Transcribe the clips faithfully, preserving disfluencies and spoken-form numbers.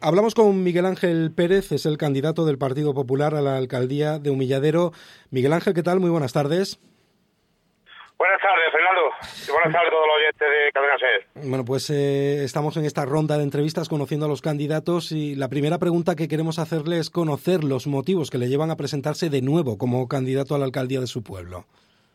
Hablamos con Miguel Ángel Pérez, es el candidato del Partido Popular a la alcaldía de Humilladero. Miguel Ángel, ¿qué tal? Muy buenas tardes. Buenas tardes, Fernando. Y buenas tardes a todos los oyentes de Cadena SER. Bueno, pues eh, estamos en esta ronda de entrevistas conociendo a los candidatos y la primera pregunta que queremos hacerle es conocer los motivos que le llevan a presentarse de nuevo como candidato a la alcaldía de su pueblo.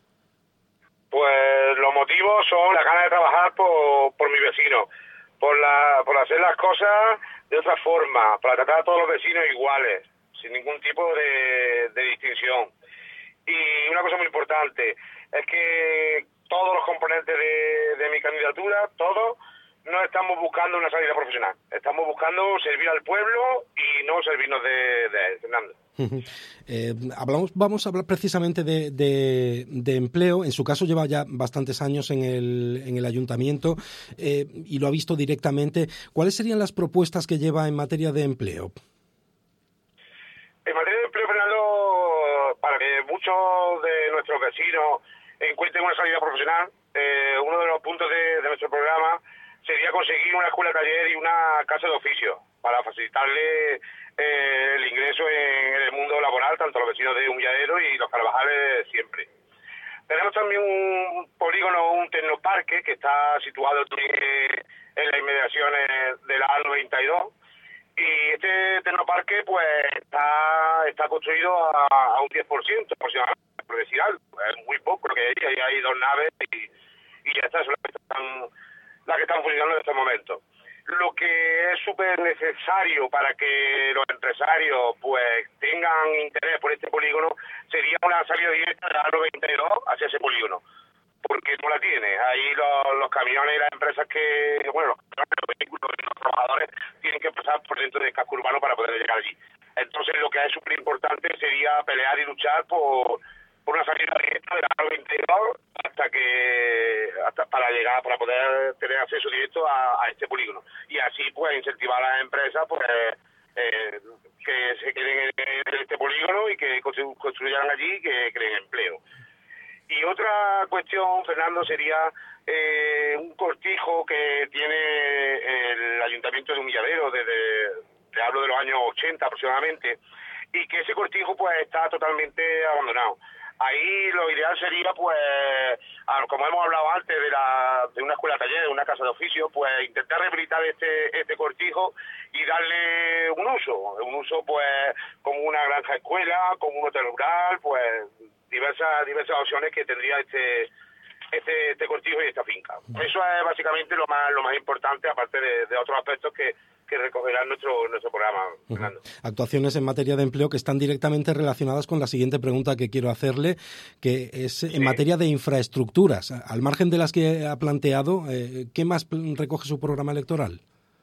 Pues los motivos son la ganas de trabajar por, por mi vecino, por, la, por hacer las cosas de otra forma, para tratar a todos los vecinos iguales, sin ningún tipo de, de distinción. Y una cosa muy importante es que todos los componentes de, de mi candidatura, todos, no estamos buscando una salida profesional. Estamos buscando servir al pueblo y no servirnos de, de él, Fernando. eh, hablamos, vamos a hablar precisamente de, de, de empleo. En su caso lleva ya bastantes años en el, en el ayuntamiento eh, y lo ha visto directamente. ¿Cuáles serían las propuestas que lleva en materia de empleo? En materia de empleo, Fernando, para que muchos de nuestros vecinos encuentren una salida profesional, eh, uno de los puntos de, de nuestro programa sería conseguir una escuela taller y una casa de oficio para facilitarle eh, el ingreso en, en el mundo laboral, tanto a los vecinos de Humilladero y los Carvajales siempre. Tenemos también un polígono, un tecnoparque que está situado en las inmediaciones de la A noventa y dos. Y este tecnoparque pues está está construido a, a un diez por ciento aproximadamente, por decir algo. Es muy poco lo que hay, hay, hay dos naves y, y ya está, son las que están, las que están funcionando en este momento. Lo que es súper necesario para que los empresarios pues tengan interés por este polígono sería una salida directa de la A noventa y dos hacia ese polígono, porque no la tiene. Ahí los, los camiones y las empresas que, bueno, los camiones, los vehículos y los trabajadores tienen que pasar por dentro del casco urbano para poder llegar allí. Entonces lo que es súper importante sería pelear y luchar por, por una salida directa de la A noventa y dos hasta que, hasta para llegar, para poder tener acceso directo a, a este polígono. Y así pues incentivar a las empresas pues eh, que se queden en, en este polígono y que construyan allí y que creen empleo. Y otra cuestión, Fernando, sería eh, un cortijo que tiene el Ayuntamiento de Humilladero desde, te hablo de los años ochenta aproximadamente, y que ese cortijo pues está totalmente abandonado. Ahí lo ideal sería, pues, como hemos hablado antes de, la, de una escuela taller, de una casa de oficio, pues intentar rehabilitar este, este cortijo y darle un uso, un uso pues como una granja escuela, como un hotel rural, pues diversas diversas opciones que tendría este este este cortijo y esta finca. Eso es básicamente lo más lo más importante, aparte de, de otros aspectos que que recogerá nuestro nuestro programa, Fernando. Uh-huh. Actuaciones en materia de empleo que están directamente relacionadas con la siguiente pregunta que quiero hacerle, que es en sí. materia de infraestructuras. Al margen de las que ha planteado, eh, ¿qué más recoge su programa electoral?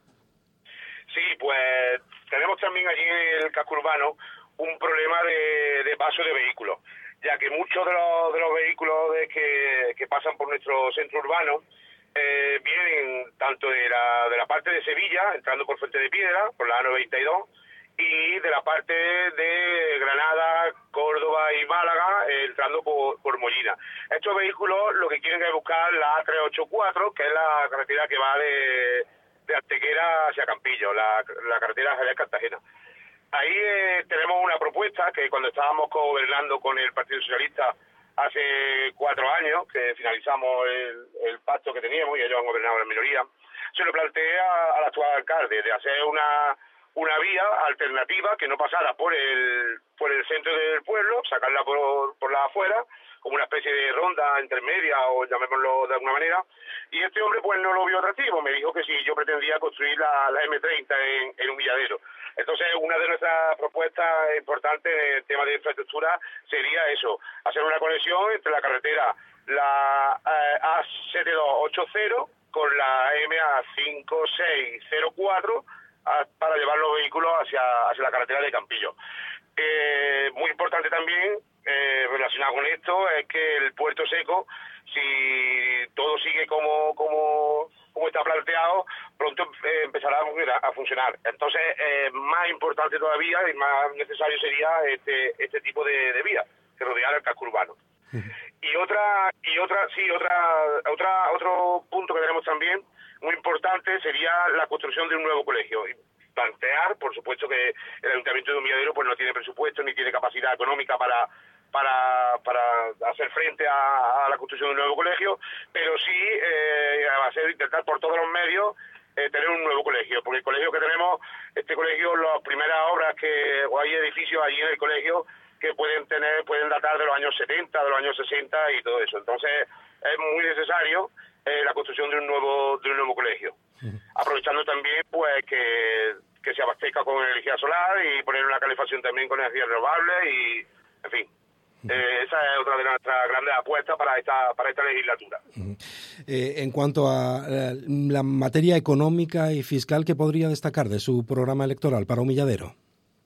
Sí, pues tenemos también allí en el casco urbano un problema de, de paso de vehículos, ya que muchos de los, de los vehículos de que, que pasan por nuestro centro urbano eh, vienen tanto de la, de la parte de Sevilla, entrando por Fuente de Piedra, por la A noventa y dos, y de la parte de Granada, Córdoba y Málaga, eh, entrando por, por Molina. Estos vehículos lo que quieren es buscar la A trescientos ochenta y cuatro, que es la carretera que va de, de Antequera hacia Campillo, la, la carretera Javier Cartagena. Ahí eh, tenemos una propuesta que cuando estábamos gobernando con el Partido Socialista hace cuatro años, que finalizamos el, el pacto que teníamos y ellos han gobernado en minoría, se lo planteé a, al actual alcalde de hacer una una vía alternativa que no pasara por el por el centro del pueblo, sacarla por, por la afuera, como una especie de ronda intermedia o llamémoslo de alguna manera, y este hombre pues no lo vio atractivo, me dijo que si yo pretendía construir la, la eme treinta en, en Humilladero. Entonces una de nuestras propuestas importantes en el tema de infraestructura sería eso, hacer una conexión entre la carretera la eh, A setenta y dos ochenta con la eme a cincuenta y seis cero cuatro a, para llevar los vehículos hacia, hacia la carretera de Campillo. Eh, muy importante también, eh, relacionado con esto, es que el puerto seco, si todo sigue como como, como está planteado, pronto eh, empezará a funcionar. Entonces, eh, más importante todavía y más necesario sería este este tipo de, de vía que rodear el casco urbano. Y otra y otra sí otra otra otro punto que tenemos también muy importante sería la construcción de un nuevo colegio. plantear. Por supuesto que el Ayuntamiento de Humilladero pues no tiene presupuesto ni tiene capacidad económica para para para hacer frente a, a la construcción de un nuevo colegio, pero sí eh, va a ser intentar por todos los medios eh, tener un nuevo colegio, porque el colegio que tenemos, este colegio, las primeras obras que, o hay edificios allí en el colegio que pueden tener, pueden datar de los años setenta, de los años sesenta y todo eso. Entonces es muy necesario eh, la construcción de un nuevo de un nuevo colegio, uh-huh. aprovechando también pues que, que se abastezca con energía solar y poner una calefacción también con energía renovable y, en fin. Eh, esa es otra de nuestras grandes apuestas para esta para esta legislatura. Eh, en cuanto a eh, la materia económica y fiscal, ¿qué podría destacar de su programa electoral para Humilladero?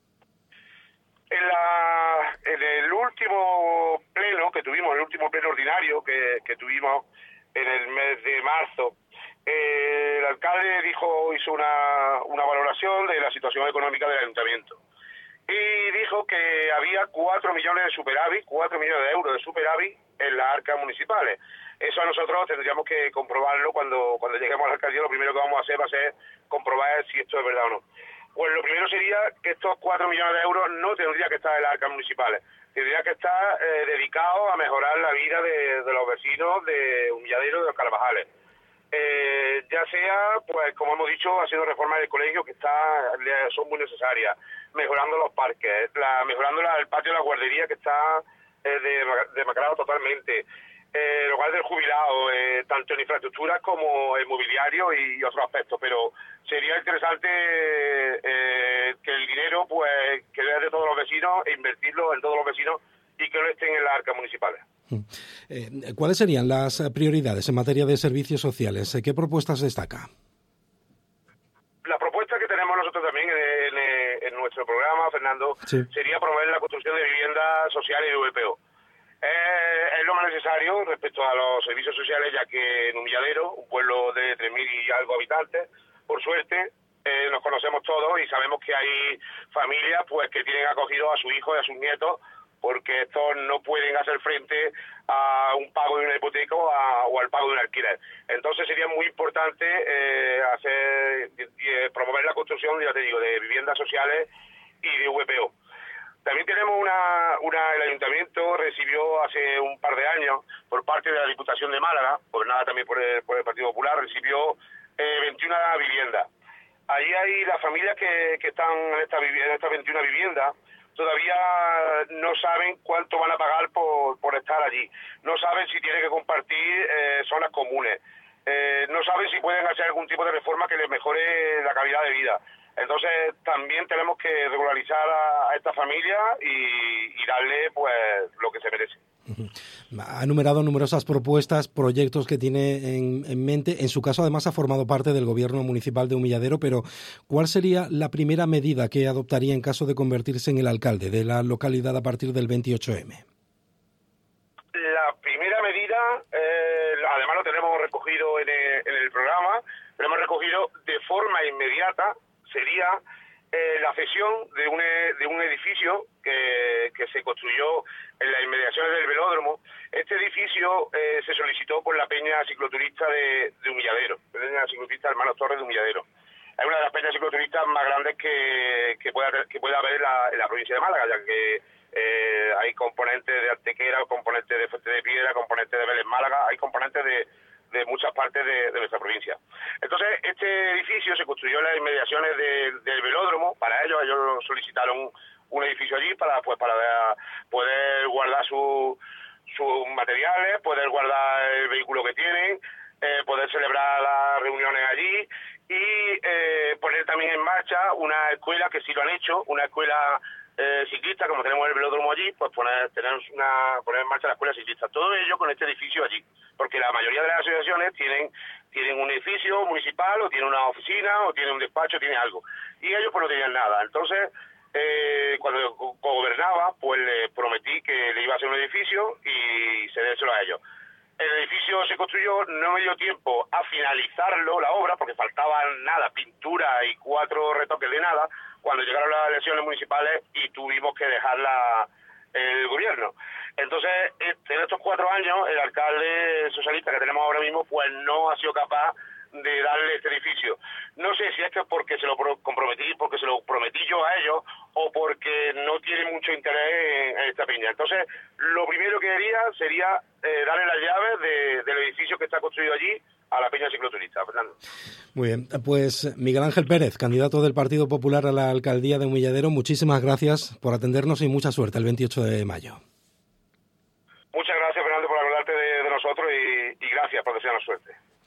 En, la, en el último pleno que tuvimos, el último pleno ordinario que, que tuvimos en el mes de marzo, eh, el alcalde dijo hizo una, una valoración de la situación económica del ayuntamiento. Y dijo que había cuatro millones de superávit, cuatro millones de euros de superávit en las arcas municipales. Eso a nosotros tendríamos que comprobarlo cuando cuando lleguemos a la alcaldía. Lo primero que vamos a hacer va a ser comprobar si esto es verdad o no. Pues lo primero sería que estos cuatro millones de euros no tendría que estar en las arcas municipales. Tendría que estar eh, dedicados a mejorar la vida de, de los vecinos de Humilladero y de los Carvajales. Eh, ya sea, pues como hemos dicho, haciendo reformas del colegio que está son muy necesarias, mejorando los parques, la, mejorando la, el patio de la guardería que está eh, demacrado totalmente, eh, el hogar del jubilado, eh, tanto en infraestructuras como en mobiliario y, y otros aspectos. Pero sería interesante eh, que el dinero pues que es de todos los vecinos e invertirlo en todos los vecinos y que no estén en las arcas municipales. Eh, ¿Cuáles serían las prioridades en materia de servicios sociales? ¿Qué propuestas destaca? La propuesta que tenemos nosotros también en, en, en nuestro programa, Fernando, sí. sería promover la construcción de viviendas sociales y de V P O. Eh, es lo más necesario respecto a los servicios sociales, ya que en Humilladero, un pueblo de tres mil y algo habitantes, por suerte, eh, nos conocemos todos y sabemos que hay familias pues que tienen acogidos a sus hijos y a sus nietos, porque estos no pueden hacer frente a un pago de una hipoteca o, a, o al pago de un alquiler. Entonces sería muy importante eh, hacer eh, promover la construcción, ya te digo, de viviendas sociales y de V P O. También tenemos una, una el ayuntamiento recibió hace un par de años por parte de la Diputación de Málaga, por nada también por el, por el Partido Popular, recibió eh, veintiuna viviendas. Ahí hay las familias que, que están en estas en esta veintiuna viviendas. Todavía no saben cuánto van a pagar por, por estar allí. No saben si tienen que compartir eh, zonas comunes. Eh, no saben si pueden hacer algún tipo de reforma que les mejore la calidad de vida. Entonces también tenemos que regularizar a, a esta familia y, y darle pues lo que se merece. Ha enumerado numerosas propuestas, proyectos que tiene en, en mente. En su caso, además, ha formado parte del gobierno municipal de Humilladero, pero ¿cuál sería la primera medida que adoptaría en caso de convertirse en el alcalde de la localidad a partir del veintiocho eme? La primera medida, eh, además lo tenemos recogido en el, en el programa, lo hemos recogido de forma inmediata, sería eh, la cesión de un, de un edificio que, que se construyó en las inmediaciones del velódromo. Este edificio eh, se solicitó por la peña cicloturista de, de Humilladero, la peña cicloturista Hermanos Torres de Humilladero. Es una de las peñas cicloturistas más grandes que, que, pueda, que pueda haber en la, en la provincia de Málaga, ya que eh, hay componentes de Antequera, componentes de Fuente de Piedra, componentes de Vélez Málaga, hay componentes de, de muchas partes de, de nuestra provincia. Entonces, este edificio se construyó en las inmediaciones de, del velódromo. Para ellos, ellos solicitaron un edificio allí para pues para poder guardar su, sus materiales, poder guardar el vehículo que tienen, eh, poder celebrar las reuniones allí y eh, poner también en marcha una escuela, que sí lo han hecho, una escuela eh, ciclista, como tenemos el velódromo allí, pues poner, tener una, poner en marcha la escuela ciclista. Todo ello con este edificio allí, porque la mayoría de las asociaciones tienen tienen un edificio municipal, o tienen una oficina, o tienen un despacho, tienen algo. Y ellos pues no tenían nada. Entonces, eh, cuando gobernaba, pues le prometí que le iba a hacer un edificio y cedérselo a ellos. El edificio se construyó, no me dio tiempo a finalizarlo, la obra, porque faltaban nada, pintura y cuatro retoques de nada, cuando llegaron las elecciones municipales y tuvimos que dejarla el gobierno. Entonces, en estos cuatro años, el alcalde socialista que tenemos ahora mismo, pues no ha sido capaz de darle este edificio. No sé si esto es porque se lo comprometí, porque se lo prometí yo a ellos, o porque no tienen mucho interés en, en esta peña. Entonces, lo primero que haría sería eh, darle las llaves de, del edificio que está construido allí a la peña cicloturista, Fernando. Muy bien, pues Miguel Ángel Pérez, candidato del Partido Popular a la alcaldía de Humilladero, muchísimas gracias por atendernos y mucha suerte el veintiocho de mayo. Muchas gracias, Fernando, por hablarte de, de nosotros y, y gracias por desearnos suerte.